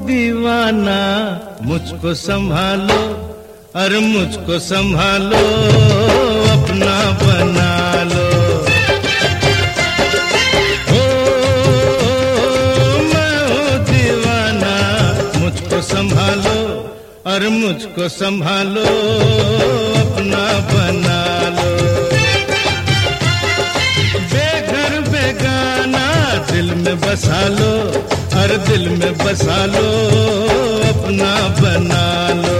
दीवाना मुझको संभालो, अरे मुझको संभालो, अपना बना लो। ओ मैं हूँ दीवाना, मुझको संभालो, अरे मुझको संभालो, अपना बना लो। बेघर बेगाना दिल में बसा लो, अरे दिल में बसा लो, अपना बना लो।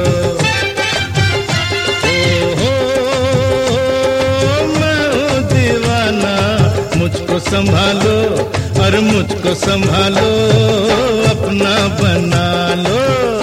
मुझको संभालो, और मुझको संभालो, अपना बना लो।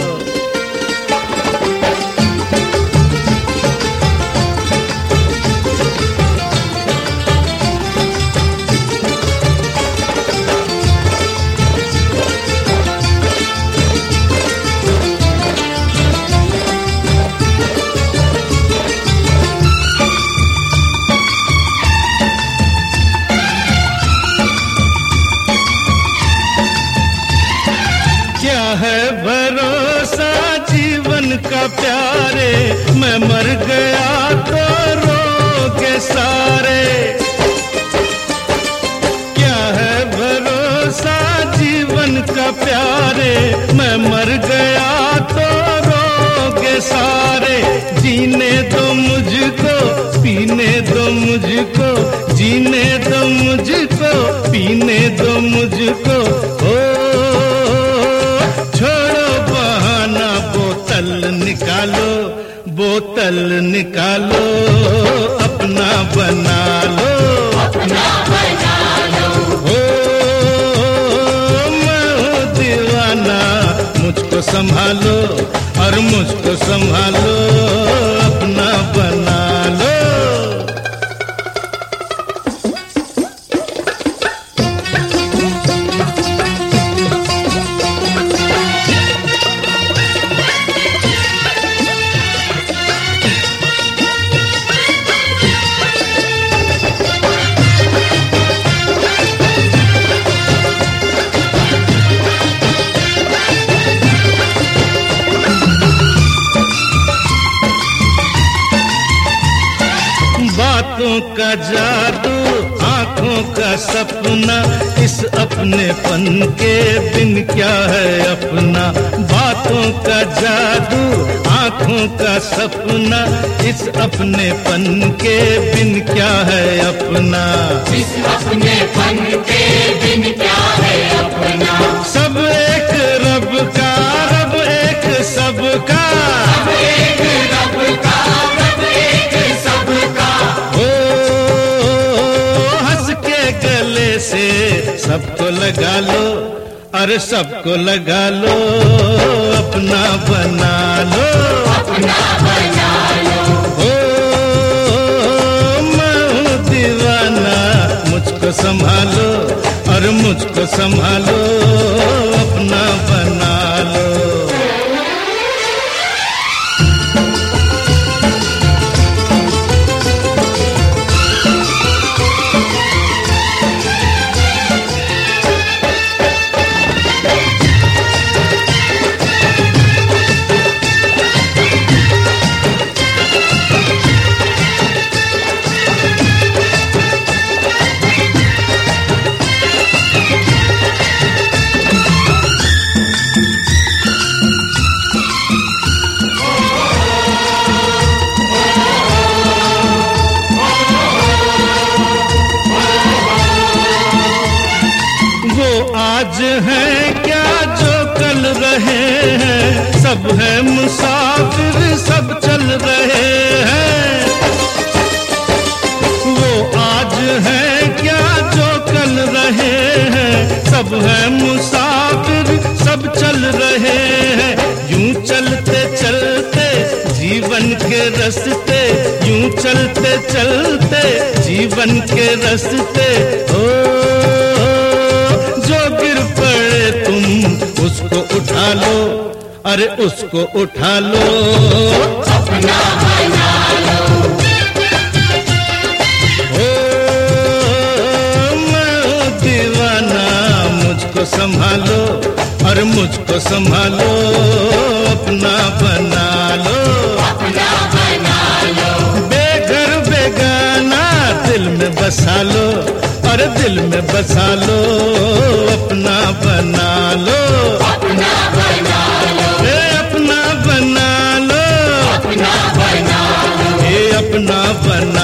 है भरोसा जीवन का प्यारे, मैं मर गया तो रोके सारे। क्या है भरोसा जीवन का प्यारे, मैं मर गया तो रोके सारे। जीने दो मुझको, पीने दो मुझको, जीने दो मुझको, पीने दो मुझको। निकालो बोतल निकालो, अपना बना लो, अपना बना लो। हो मैं हूँ दीवाना, मुझको संभालो, और मुझको संभालो, अपना बना लो। बातों का जादू, आँखों का सपना, इस अपनेपन के बिन क्या है अपना। बातों का जादू, आँखों का सपना, इस अपनेपन के बिन क्या है अपना। इस अपनेपन के बिन क्या है अपना। सब एक रब का, रब एक सबका, सब एक रब का, रब एक सबका। से सबको लगा लो, अरे सबको लगा लो, अपना बना लो, अपना बना लो। ओ मैं हूँ दीवाना, मुझको संभालो, और मुझको संभालो, अपना बना लो। आज है क्या जो कल रहे हैं, सब है मुसाफिर, सब चल रहे हैं। वो आज है क्या जो कल रहे हैं, सब है मुसाफिर, सब चल रहे हैं। यूं चलते चलते जीवन के रास्ते, यूं चलते चलते जीवन के रास्ते। उसको उठा लो, अरे उसको उठा लो, अपना बना लो। ओ मैं हूँ दीवाना, मुझको संभालो, और मुझको संभालो, अपना बना लो, अपना बना लो। बेघर बेगाना दिल में बसा लो, और दिल में बसा लो, अपना बना लो, अपना बना लो, अपना बना लो, अपना बना लो, अपना बना